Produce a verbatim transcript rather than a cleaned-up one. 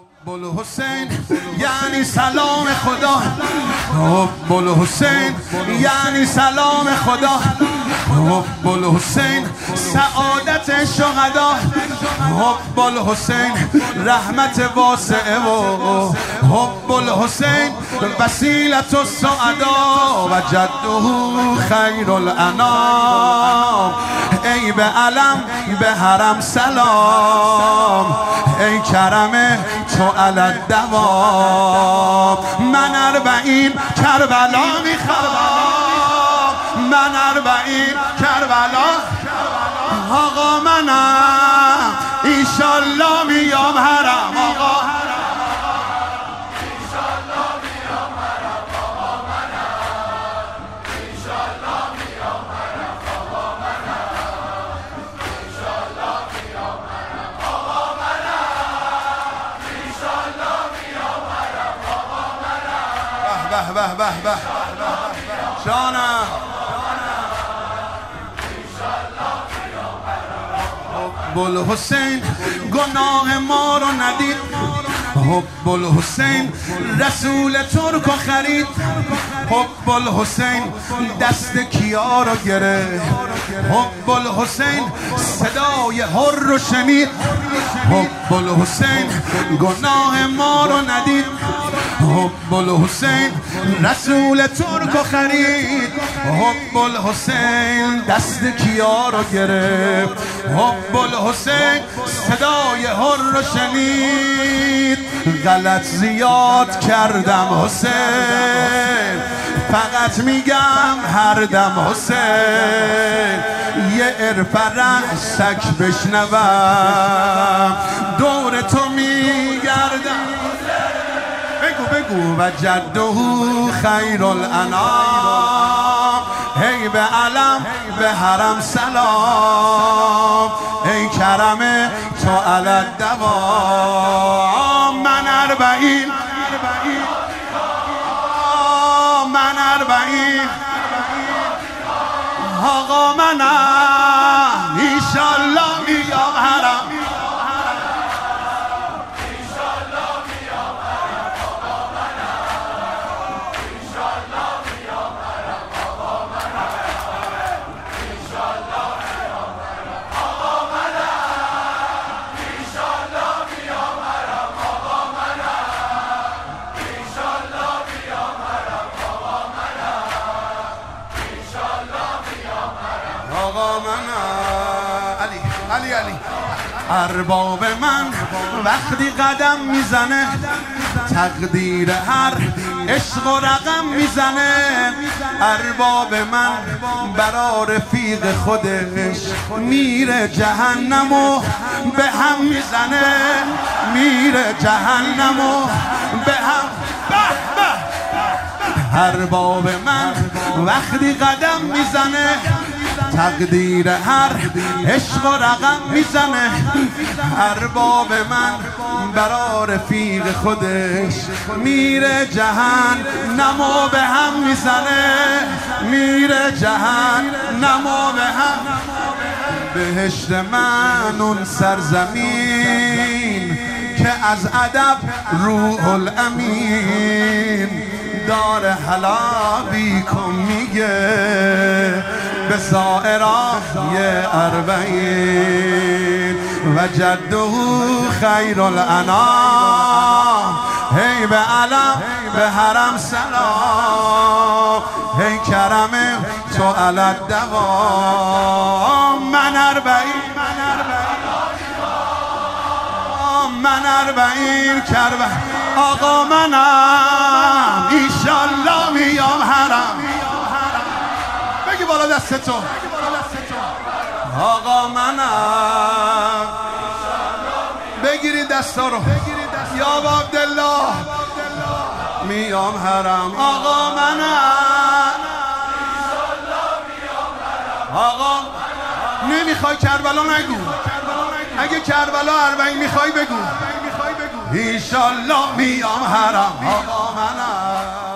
حب الحسین یعنی سلام خدا، حب الحسین یعنی سلام خدا، حب الحسین سعادت شهدا، حب الحسین رحمت واسعه و حب الحسین وسیلت السعدا و جده خیر الانام. ای به علم به حرم سلام، ای کرم تو علی الدوام. من اربعین کربلا میخوام، من اربعین کربلا آقا منم ایشالله میام حرم آقا، ایشالله میام حرم آقا منم، ایشالله میام حرم آقا منم، ایشالله میام حرم آقا منم، ایشالله میام حرم آقا منم. به به به به به جانم حب الحسین گناه ما رو ندید، حب الحسین رسول ترک خرید، حب الحسین دست کیا رو گرفت، حب الحسین صدای هر رو شنید، حب الحسین گناه ما رو ندید، حب الحسین رسول ترک خرید، حب الحسین دست کیا رو گرفت، حب الحسین صدای هر رو شنید. غلط زیاد کردم حسین، فقط میگم هر دم حسین، یه عرف رأسک بشنوم دور تو میگردم. بگو بگو و جده خیر الانام، ای به علم به حرم سلام، ای کرم تو علی الدوام. من اربعین من اربعین آقا منم ایشالله میام حرم، آقا من علی علی علی. ارباب من وقتی قدم میزنه، تقدیر هر عشق و رقم میزنه، ارباب من برا رفیق خودش میره جهنم و به هم میزنه، میره جهنم و به هم. ارباب من وقتی قدم میزنه، تقدیر هر عشق و رقم میزنه، ارباب من برا رفیق خودش میره جهنم و به هم میزنه، میره جهنم و به هم. بهشت من اون سرزمین که از ادب روح الامین دار حلابی کن میگه به سائرای اربعین و جده خیر الانام. هی به علم به حرم سلام، هی کرم تو علی الدوام. من اربعین من اربعین کربلا آقا منم ایشالله میام حرم. بگی بالا دست تو آقا منم. بگیرید دستا رو یا با عبدالله میام حرم آقا منم. آقا نمیخوای کربلا نگو، اگه کربلا اربعین میخوای بگو، ایشالله میام حرم آقا منم.